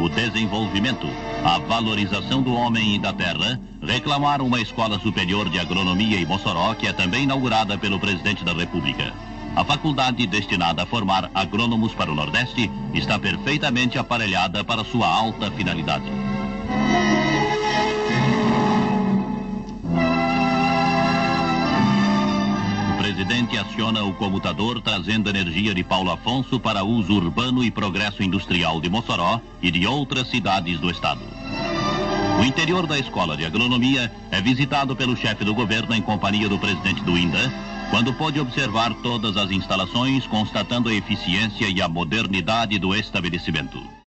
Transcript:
o desenvolvimento, a valorização do homem e da terra, reclamaram uma escola superior de agronomia em Mossoró, que é também inaugurada pelo presidente da República. A faculdade, destinada a formar agrônomos para o Nordeste, está perfeitamente aparelhada para sua alta finalidade. O presidente aciona o comutador, trazendo energia de Paulo Afonso para uso urbano e progresso industrial de Mossoró e de outras cidades do estado. O interior da Escola de Agronomia é visitado pelo chefe do governo em companhia do presidente do INDA, quando pôde observar todas as instalações, constatando a eficiência e a modernidade do estabelecimento.